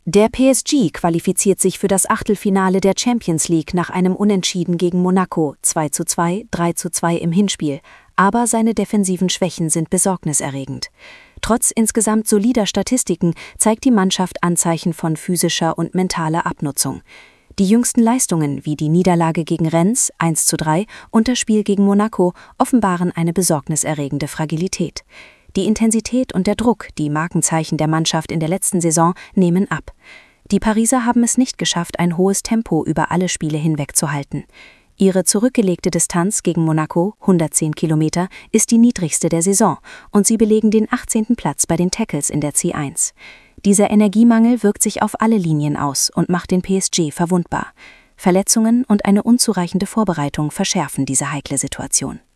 Der PSG qualifiziert sich für das Achtelfinale der Champions League nach einem Unentschieden gegen Monaco 2:2, 3:2 im Hinspiel, aber seine defensiven Schwächen sind besorgniserregend. Trotz insgesamt solider Statistiken zeigt die Mannschaft Anzeichen von physischer und mentaler Abnutzung. Die jüngsten Leistungen wie die Niederlage gegen Rennes 1:3 und das Spiel gegen Monaco offenbaren eine besorgniserregende Fragilität. Die Intensität und der Druck, die Markenzeichen der Mannschaft in der letzten Saison, nehmen ab. Die Pariser haben es nicht geschafft, ein hohes Tempo über alle Spiele hinweg zu halten. Ihre zurückgelegte Distanz gegen Monaco, 110 Kilometer, ist die niedrigste der Saison und sie belegen den 18. Platz bei den Tackles in der C1. Dieser Energiemangel wirkt sich auf alle Linien aus und macht den PSG verwundbar. Verletzungen und eine unzureichende Vorbereitung verschärfen diese heikle Situation.